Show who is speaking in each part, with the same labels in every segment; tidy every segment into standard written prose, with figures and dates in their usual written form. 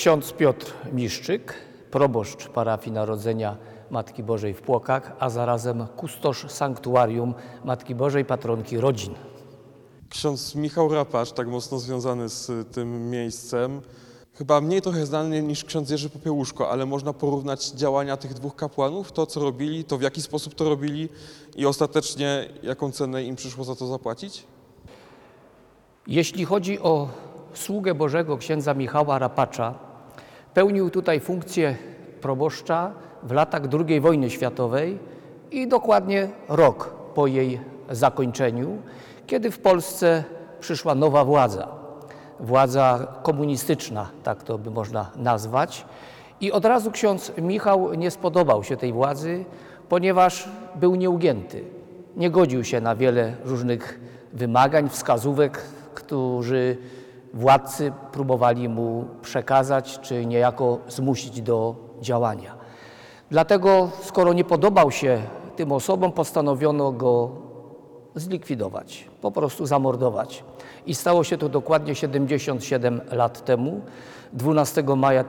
Speaker 1: ksiądz Piotr Miszczyk, proboszcz parafii Narodzenia Matki Bożej w Płokach, a zarazem kustosz sanktuarium Matki Bożej, patronki rodzin.
Speaker 2: Ksiądz Michał Rapacz, tak mocno związany z tym miejscem, chyba mniej trochę znany niż ksiądz Jerzy Popiełuszko, ale można porównać działania tych dwóch kapłanów, to co robili, to w jaki sposób to robili i ostatecznie jaką cenę im przyszło za to zapłacić?
Speaker 1: Jeśli chodzi o sługę Bożego księdza Michała Rapacza, pełnił tutaj funkcję proboszcza w latach II wojny światowej i dokładnie rok po jej zakończeniu, kiedy w Polsce przyszła nowa władza komunistyczna, tak to by można nazwać. I od razu ksiądz Michał nie spodobał się tej władzy, ponieważ był nieugięty. Nie godził się na wiele różnych wymagań, wskazówek, którzy władcy próbowali mu przekazać, czy niejako zmusić do działania. Dlatego, skoro nie podobał się tym osobom, postanowiono go zlikwidować, po prostu zamordować. I stało się to dokładnie 77 lat temu, 12 maja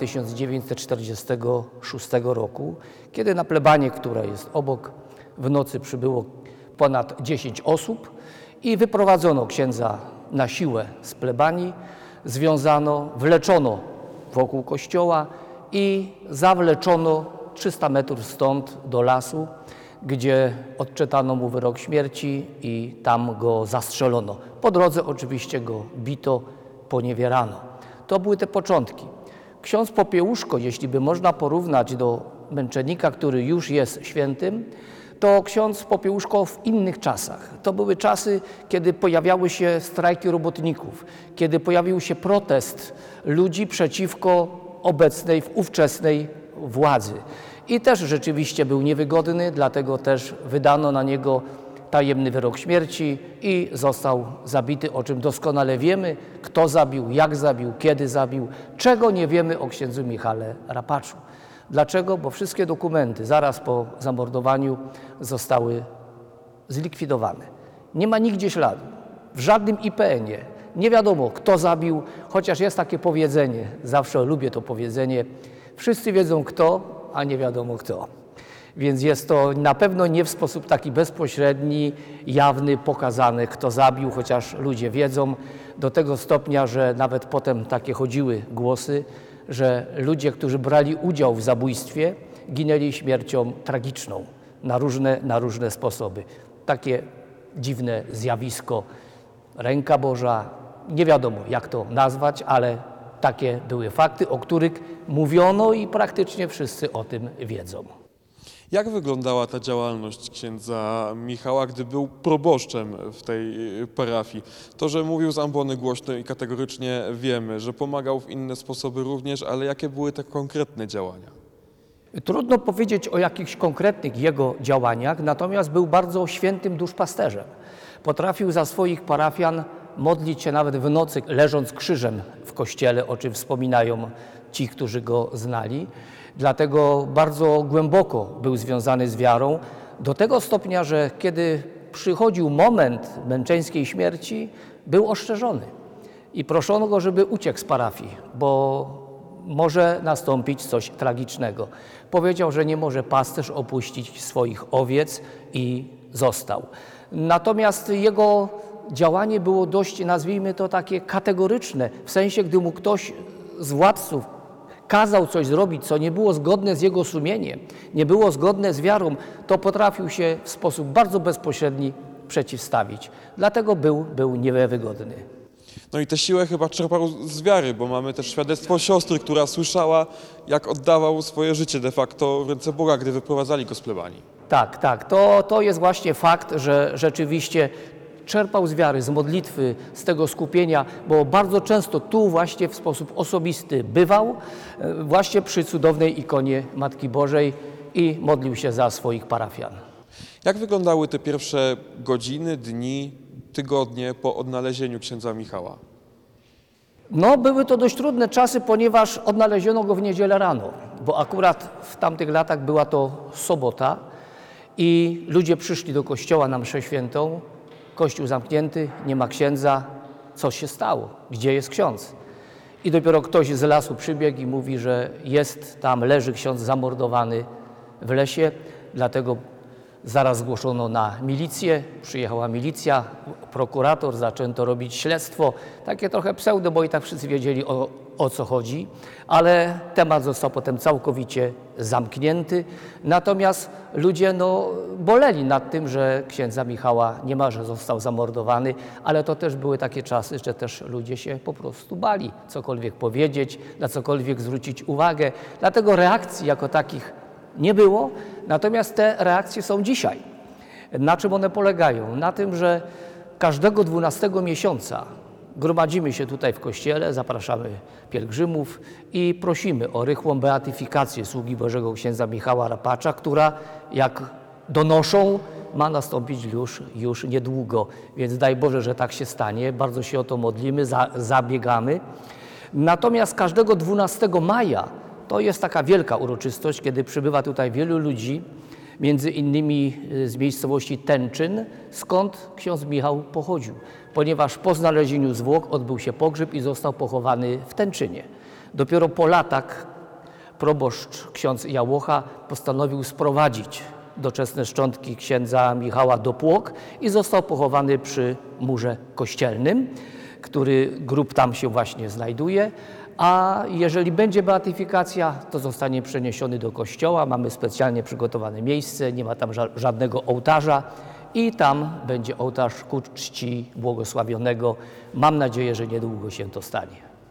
Speaker 1: 1946 roku, kiedy na plebanię, która jest obok, w nocy przybyło ponad 10 osób i wyprowadzono księdza na siłę z plebanii, związano, wleczono wokół kościoła i zawleczono 300 metrów stąd do lasu, gdzie odczytano mu wyrok śmierci i tam go zastrzelono. Po drodze oczywiście go bito, poniewierano. To były te początki. Ksiądz Popiełuszko, jeśli by można porównać do męczennika, który już jest świętym, to ksiądz Popiełuszko w innych czasach. To były czasy, kiedy pojawiały się strajki robotników, kiedy pojawił się protest ludzi przeciwko obecnej, ówczesnej władzy. I też rzeczywiście był niewygodny, dlatego też wydano na niego tajemny wyrok śmierci i został zabity, o czym doskonale wiemy, kto zabił, jak zabił, kiedy zabił, czego nie wiemy o księdzu Michale Rapaczu. Dlaczego? Bo wszystkie dokumenty zaraz po zamordowaniu zostały zlikwidowane. Nie ma nigdzie śladu, w żadnym IPN-ie. Nie wiadomo, kto zabił, chociaż jest takie powiedzenie, zawsze lubię to powiedzenie, wszyscy wiedzą kto, a nie wiadomo kto. Więc jest to na pewno nie w sposób taki bezpośredni, jawny, pokazany, kto zabił, chociaż ludzie wiedzą do tego stopnia, że nawet potem takie chodziły głosy, że ludzie, którzy brali udział w zabójstwie, ginęli śmiercią tragiczną na różne sposoby. Takie dziwne zjawisko, ręka Boża, nie wiadomo jak to nazwać, ale takie były fakty, o których mówiono i praktycznie wszyscy o tym wiedzą.
Speaker 2: Jak wyglądała ta działalność księdza Michała, gdy był proboszczem w tej parafii? To, że mówił z ambony głośno i kategorycznie wiemy, że pomagał w inne sposoby również, ale jakie były te konkretne działania?
Speaker 1: Trudno powiedzieć o jakichś konkretnych jego działaniach, natomiast był bardzo świętym duszpasterzem. Potrafił za swoich parafian modlić się nawet w nocy, leżąc krzyżem w kościele, o czym wspominają ci, którzy go znali. Dlatego bardzo głęboko był związany z wiarą, do tego stopnia, że kiedy przychodził moment męczeńskiej śmierci, był ostrzeżony i proszono go, żeby uciekł z parafii, bo może nastąpić coś tragicznego. Powiedział, że nie może pasterz opuścić swoich owiec i został. Natomiast jego działanie było dość, nazwijmy to, takie kategoryczne, w sensie, gdy mu ktoś z władców kazał coś zrobić, co nie było zgodne z jego sumieniem, nie było zgodne z wiarą, to potrafił się w sposób bardzo bezpośredni przeciwstawić. Dlatego był niewygodny.
Speaker 2: No i tę siłę chyba czerpał z wiary, bo mamy też świadectwo siostry, która słyszała, jak oddawał swoje życie de facto w ręce Boga, gdy wyprowadzali go z plebanii.
Speaker 1: Tak. To jest właśnie fakt, że rzeczywiście czerpał z wiary, z modlitwy, z tego skupienia, bo bardzo często tu właśnie w sposób osobisty bywał, właśnie przy cudownej ikonie Matki Bożej i modlił się za swoich parafian.
Speaker 2: Jak wyglądały te pierwsze godziny, dni, tygodnie po odnalezieniu księdza Michała?
Speaker 1: No, były to dość trudne czasy, ponieważ odnaleziono go w niedzielę rano, bo akurat w tamtych latach była to sobota i ludzie przyszli do kościoła na mszę świętą. Kościół zamknięty, nie ma księdza. Co się stało? Gdzie jest ksiądz? I dopiero ktoś z lasu przybiegł i mówi, że leży ksiądz zamordowany w lesie, dlatego zaraz zgłoszono na milicję, przyjechała milicja, prokurator, zaczęto robić śledztwo, takie trochę pseudo, bo i tak wszyscy wiedzieli o co chodzi, ale temat został potem całkowicie zamknięty. Natomiast ludzie boleli nad tym, że księdza Michała nie ma, że został zamordowany, ale to też były takie czasy, że też ludzie się po prostu bali cokolwiek powiedzieć, na cokolwiek zwrócić uwagę, dlatego reakcji jako takich nie było, natomiast te reakcje są dzisiaj. Na czym one polegają? Na tym, że każdego 12 miesiąca gromadzimy się tutaj w kościele, zapraszamy pielgrzymów i prosimy o rychłą beatyfikację sługi Bożego księdza Michała Rapacza, która, jak donoszą, ma nastąpić już niedługo. Więc daj Boże, że tak się stanie. Bardzo się o to modlimy, zabiegamy. Natomiast każdego 12 maja to jest taka wielka uroczystość, kiedy przybywa tutaj wielu ludzi, między innymi z miejscowości Tęczyn, skąd ksiądz Michał pochodził, ponieważ po znalezieniu zwłok odbył się pogrzeb i został pochowany w Tęczynie. Dopiero po latach proboszcz ksiądz Jałocha postanowił sprowadzić doczesne szczątki księdza Michała do Płock i został pochowany przy murze kościelnym, grób tam się właśnie znajduje. A jeżeli będzie beatyfikacja, to zostanie przeniesiony do kościoła. Mamy specjalnie przygotowane miejsce, nie ma tam żadnego ołtarza i tam będzie ołtarz ku czci błogosławionego. Mam nadzieję, że niedługo się to stanie.